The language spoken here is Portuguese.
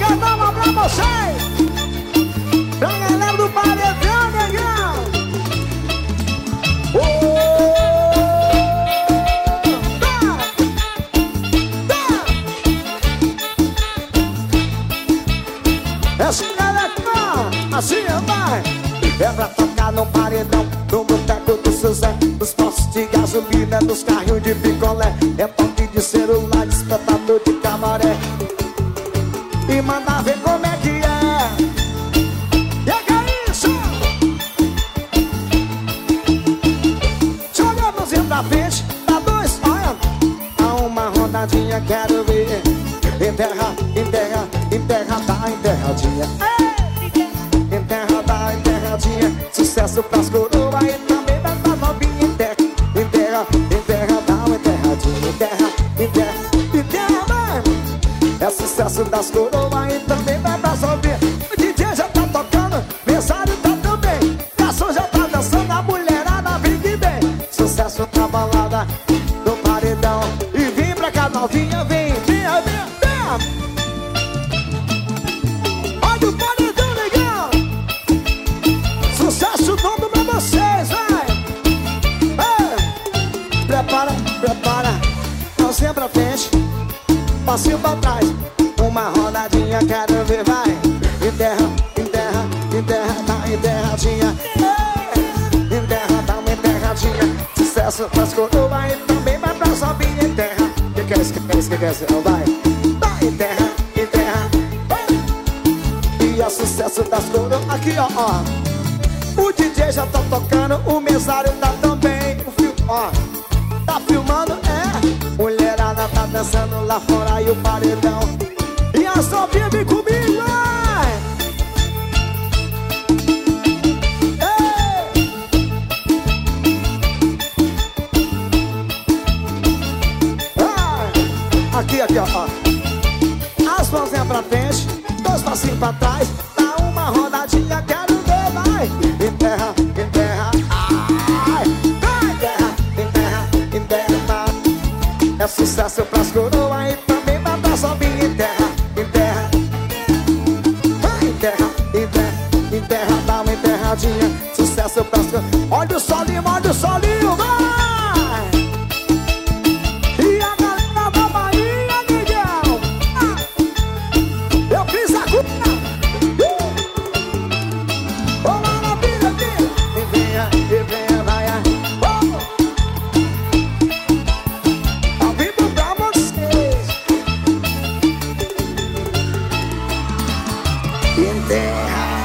paredão pra vocês. Pra galera do paredão, negão. Essa galera assim vai. É pra tocar no paredão, no boteco do Suzé, nos postos de gasolina, nos carrinhos de picolé. É toque de celular, despertador de camaré. E manda ver como é que é. E é que é isso? Joga a mãozinha pra frente, dá dois, olha. Dá uma rodadinha, quero ver. Enterra, enterra, enterra, dá enterradinha. Enterra, dá enterradinha. Sucesso pras coroas e também vai pra novinha. Enterra, enterra, enterra, dá uma enterradinha. Enterra, enterra, enterra, vai. É sucesso das coroas e também vai pra novinha. O DJ já tá tocando, mensário tá também. Garçom já tá dançando, a mulherada vive bem. Sucesso na balada, no paredão. E vem pra cá novinha, vem, vem, vem. Olha o paredão legal. Sucesso todo pra vocês, vai. Prepara, prepara. Mãozinha pra frente, passinho pra trás. Uma rodadinha, quero ver, vai. Enterra, enterra, enterra, dá enterradinha. Enterra, dá uma enterradinha. Sucesso pras coroas e também vai pra sobrinha. Enterra, que é isso, que é isso, que é isso, vai. Enterra, enterra. E é sucesso das coroas. Aqui, ó, ó. O DJ já tá tocando, o mesário tá também. O filme, ó, tá filmando, é. Mulherada tá dançando lá fora e o paredão. E a Sofia vem comigo, vai. Aqui, aqui, ó, ó. As mãozinhas pra frente, dois passinhos pra trás. Dá uma rodadinha, quero ver, vai. Enterra, enterra, ai. Enterra, enterra, enterra. É sucesso pras coroas e também vai pra sobrinha. Enterra, enterra. Enterra, enterra, enterra, dá uma enterradinha. Sucesso pras coroas. Olha o solinho, vai. Enterra.